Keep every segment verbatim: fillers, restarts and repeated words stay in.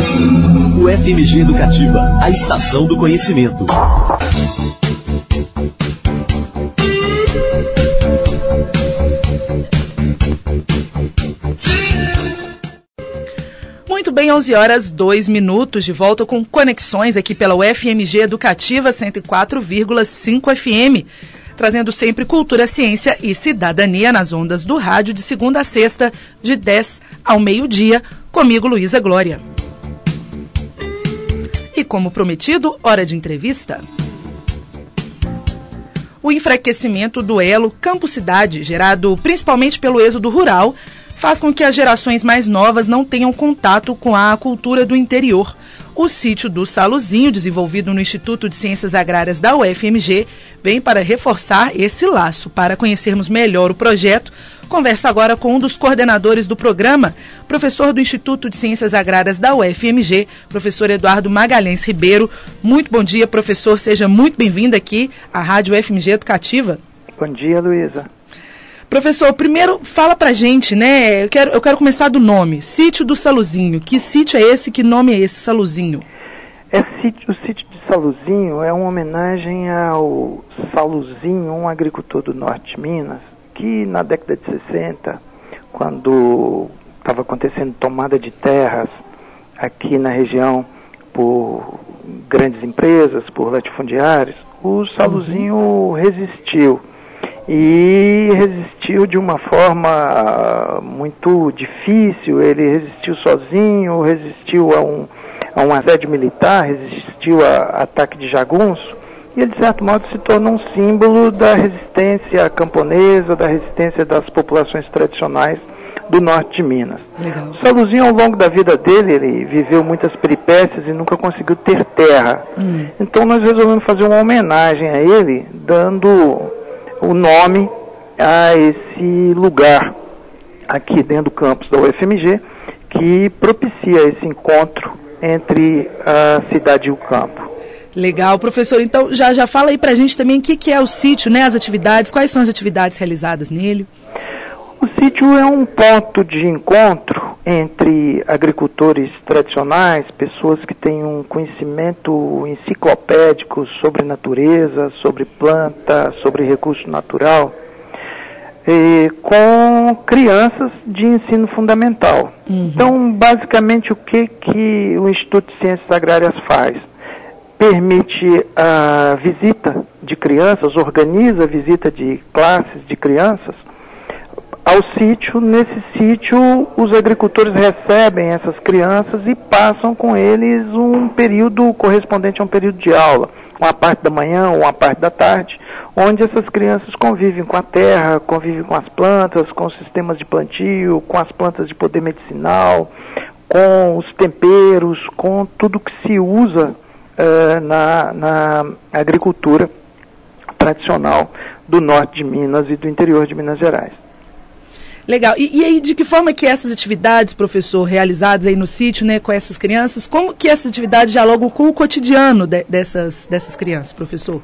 U F M G Educativa, a estação do conhecimento. Muito bem, onze horas, dois minutos, de volta com conexões aqui pela U F M G Educativa cento e quatro vírgula cinco F M, trazendo sempre cultura, ciência e cidadania nas ondas do rádio de segunda a sexta, de dez ao meio-dia, comigo, Luísa Glória. E como prometido, hora de entrevista. O enfraquecimento do elo campo-cidade, gerado principalmente pelo êxodo rural, faz com que as gerações mais novas não tenham contato com a cultura do interior. O sítio do Saluzinho, desenvolvido no Instituto de Ciências Agrárias da U F M G, vem para reforçar esse laço. Para conhecermos melhor o projeto, converso agora com um dos coordenadores do programa, professor do Instituto de Ciências Agrárias da U F M G, professor Eduardo Magalhães Ribeiro. Muito bom dia, professor. Seja muito bem-vindo aqui à Rádio U F M G Educativa. Bom dia, Luísa. Professor, primeiro fala pra gente, né, eu quero, eu quero começar do nome, Sítio do Saluzinho. Que sítio é esse, que nome é esse, Saluzinho? É sítio, o sítio de Saluzinho é uma homenagem ao Saluzinho, um agricultor do norte de Minas, que na década de sessenta, quando estava acontecendo tomada de terras aqui na região por grandes empresas, por latifundiários, o Saluzinho uhum. resistiu. E resistiu de uma forma muito difícil. Ele resistiu sozinho, resistiu a um, a um assédio militar, resistiu a ataque de jagunço, e ele, de certo modo, se tornou um símbolo da resistência camponesa, da resistência das populações tradicionais do norte de Minas. Legal. O Saluzinho, ao longo da vida dele, ele viveu muitas peripécias e nunca conseguiu ter terra. Hum. Então nós resolvemos fazer uma homenagem a ele, dando o nome a esse lugar aqui dentro do campus da U F M G, que propicia esse encontro entre a cidade e o campo. Legal, professor. Então, já, já fala aí pra gente também o que, que é o sítio, né, as atividades, quais são as atividades realizadas nele? O sítio é um ponto de encontro entre agricultores tradicionais, pessoas que têm um conhecimento enciclopédico sobre natureza, sobre planta, sobre recurso natural, e com crianças de ensino fundamental. Uhum. Então, basicamente, o que, que o Instituto de Ciências Agrárias faz? Permite a visita de crianças, organiza a visita de classes de crianças ao sítio. Nesse sítio, os agricultores recebem essas crianças e passam com eles um período correspondente a um período de aula, uma parte da manhã, uma parte da tarde, onde essas crianças convivem com a terra, convivem com as plantas, com os sistemas de plantio, com as plantas de poder medicinal, com os temperos, com tudo que se usa uh, na, na agricultura tradicional do norte de Minas e do interior de Minas Gerais. Legal. E, e aí, de que forma que essas atividades, professor, realizadas aí no sítio, né, com essas crianças, como que essas atividades dialogam com o cotidiano de, dessas, dessas crianças, professor?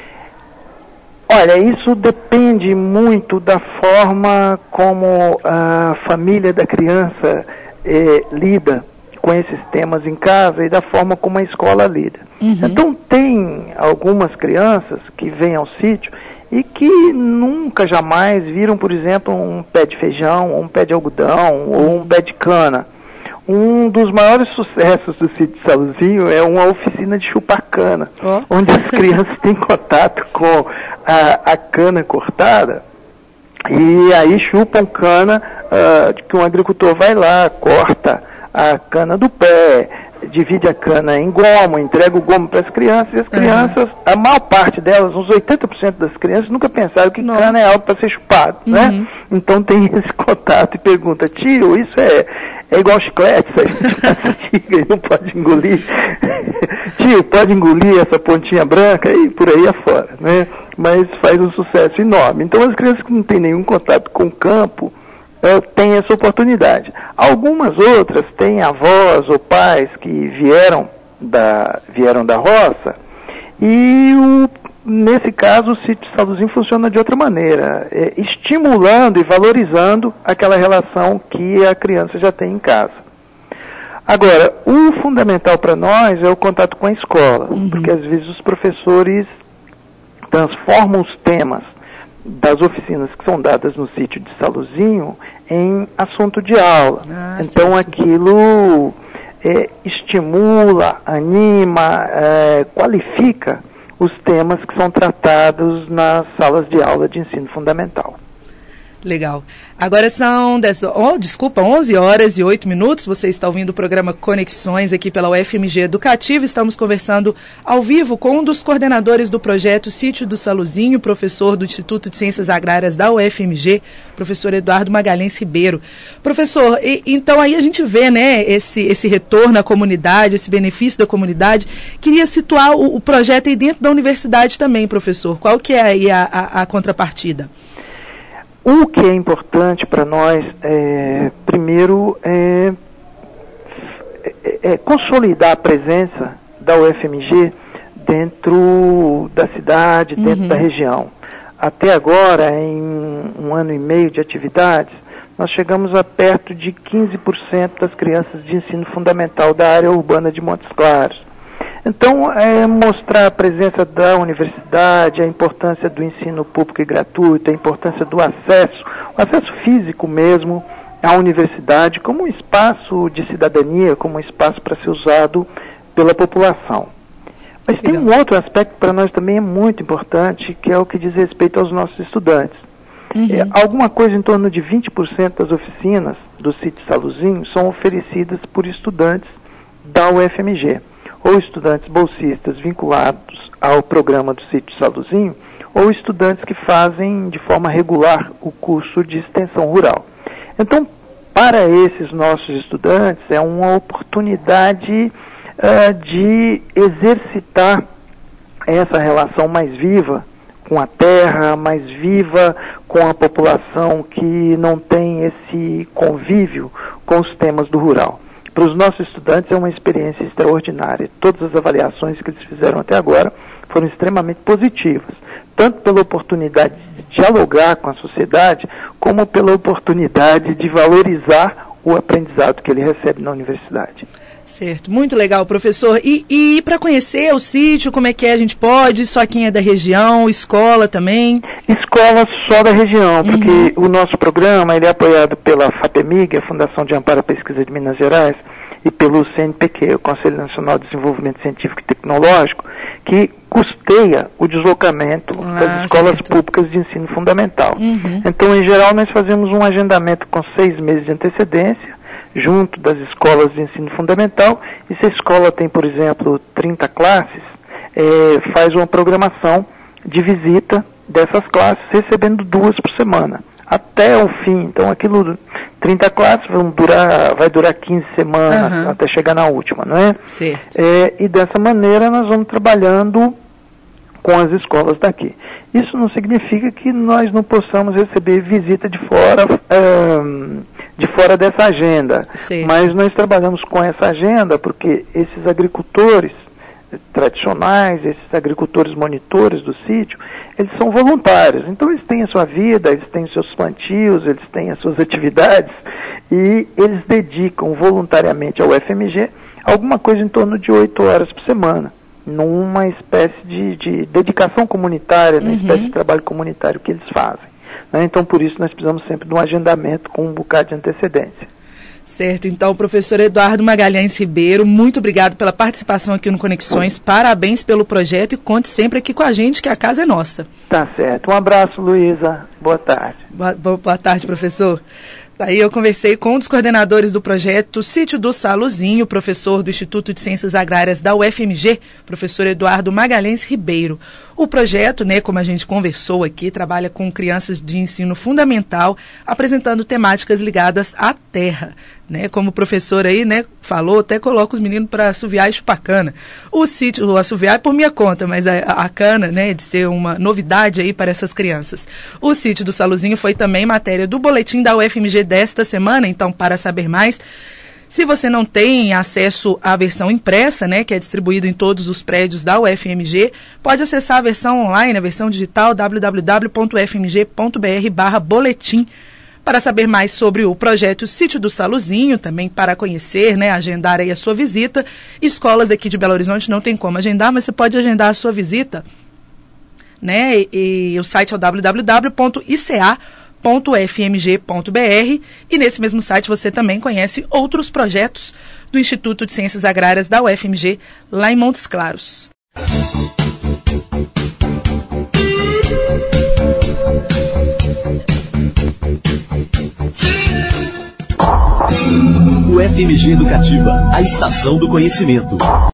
Olha, isso depende muito da forma como a família da criança eh, lida com esses temas em casa e da forma como a escola lida. Uhum. Então, tem algumas crianças que vêm ao sítio e que nunca, jamais viram, por exemplo, um pé de feijão, ou um pé de algodão, ou um pé de cana. Um dos maiores sucessos do sítio Saluzinho é uma oficina de chupar cana, oh. onde as crianças têm contato com a, a cana cortada, e aí chupam cana, uh, que um agricultor vai lá, corta a cana do pé, divide a cana em gomo, entrega o gomo para as crianças, e as crianças, uhum. a maior parte delas, uns oitenta por cento das crianças, nunca pensaram que Não. cana é algo para ser chupado, uhum. né? Então tem esse contato e pergunta, tio, isso é, é igual chiclete, isso a gente mastiga e não pode engolir? Tio, pode engolir essa pontinha branca e por aí afora, né? Mas faz um sucesso enorme. Então as crianças que não têm nenhum contato com o campo, Uh, tem essa oportunidade. Algumas outras têm avós ou pais que vieram da, vieram da roça e o, nesse caso o sítio Saluzinho funciona de outra maneira, é, estimulando e valorizando aquela relação que a criança já tem em casa. Agora, o fundamental para nós é o contato com a escola, uhum. porque às vezes os professores transformam os temas das oficinas que são dadas no sítio de Saluzinho em assunto de aula. Ah, então sim. aquilo é, estimula, anima, é, qualifica os temas que são tratados nas salas de aula de ensino fundamental. Legal. Agora são dez, oh, desculpa, onze horas e oito minutos. Você está ouvindo o programa Conexões aqui pela U F M G Educativa. Estamos conversando ao vivo com um dos coordenadores do projeto Sítio do Saluzinho, professor do Instituto de Ciências Agrárias da U F M G, professor Eduardo Magalhães Ribeiro. Professor, e, então aí a gente vê, né, esse, esse retorno à comunidade, esse benefício da comunidade. Queria situar o, o projeto aí dentro da universidade também, professor. Qual que é aí a, a, a contrapartida? O que é importante para nós, é, primeiro, é, é, é consolidar a presença da U F M G dentro da cidade, dentro uhum. da região. Até agora, em um ano e meio de atividades, nós chegamos a perto de quinze por cento das crianças de ensino fundamental da área urbana de Montes Claros. Então, é mostrar a presença da universidade, a importância do ensino público e gratuito, a importância do acesso, o acesso físico mesmo à universidade como um espaço de cidadania, como um espaço para ser usado pela população. Mas tem um outro aspecto que para nós também é muito importante, que é o que diz respeito aos nossos estudantes. Uhum. É, alguma coisa em torno de vinte por cento das oficinas do sítio Saluzinho são oferecidas por estudantes da U F M G. Ou estudantes bolsistas vinculados ao programa do sítio Saluzinho, ou estudantes que fazem de forma regular o curso de extensão rural. Então, para esses nossos estudantes, é uma oportunidade uh, de exercitar essa relação mais viva com a terra, mais viva com a população que não tem esse convívio com os temas do rural. Para os nossos estudantes é uma experiência extraordinária. Todas as avaliações que eles fizeram até agora foram extremamente positivas, tanto pela oportunidade de dialogar com a sociedade, como pela oportunidade de valorizar o aprendizado que ele recebe na universidade. Certo, muito legal, professor. E, e para conhecer o sítio, como é que é? A gente pode? Só quem é da região, escola também? Escola só da região, porque uhum. o nosso programa ele é apoiado pela FAPEMIG, a Fundação de Amparo à Pesquisa de Minas Gerais, e pelo C N P Q, o Conselho Nacional de Desenvolvimento Científico e Tecnológico, que custeia o deslocamento ah, das escolas certo. públicas de ensino fundamental. Uhum. Então, em geral, nós fazemos um agendamento com seis meses de antecedência, junto das escolas de ensino fundamental, e se a escola tem, por exemplo, trinta classes, é, faz uma programação de visita dessas classes, recebendo duas por semana, até o fim. Então, aquilo, trinta classes vão durar, vai durar quinze semanas, uhum. até chegar na última, não é? Certo. É, e dessa maneira nós vamos trabalhando com as escolas daqui. Isso não significa que nós não possamos receber visita de fora, é, de fora dessa agenda, Sim. mas nós trabalhamos com essa agenda porque esses agricultores tradicionais, esses agricultores monitores do sítio, eles são voluntários, então eles têm a sua vida, eles têm os seus plantios, eles têm as suas atividades e eles dedicam voluntariamente ao U F M G alguma coisa em torno de oito horas por semana, numa espécie de, de dedicação comunitária, numa uhum. espécie de trabalho comunitário que eles fazem. Né? Então, por isso, nós precisamos sempre de um agendamento com um bocado de antecedência. Certo, então, professor Eduardo Magalhães Ribeiro, muito obrigado pela participação aqui no Conexões, parabéns pelo projeto e conte sempre aqui com a gente, que a casa é nossa. Tá certo, um abraço, Luísa, boa tarde. Boa, boa tarde, professor. Daí eu conversei com um dos coordenadores do projeto Sítio do Saluzinho, professor do Instituto de Ciências Agrárias da U F M G, professor Eduardo Magalhães Ribeiro. O projeto, né, como a gente conversou aqui, trabalha com crianças de ensino fundamental, apresentando temáticas ligadas à terra. Né, como o professor aí, né, falou, até coloca os meninos para assoviar e chupar cana. O sítio, o assoviar é por minha conta, mas a, a cana, né, de ser uma novidade aí para essas crianças. O Sítio do Saluzinho foi também matéria do boletim da U F M G desta semana, então, para saber mais, se você não tem acesso à versão impressa, né, que é distribuída em todos os prédios da U F M G, pode acessar a versão online, a versão digital, w w w ponto u f m g ponto b r barra boletim. Para saber mais sobre o projeto Sítio do Saluzinho, também para conhecer, né, agendar aí a sua visita, escolas daqui de Belo Horizonte não tem como agendar, mas você pode agendar a sua visita, né, e, e o site é o w w w ponto i c a ponto f m g ponto b r, e nesse mesmo site você também conhece outros projetos do Instituto de Ciências Agrárias da U F M G, lá em Montes Claros. U F M G Educativa, a estação do conhecimento.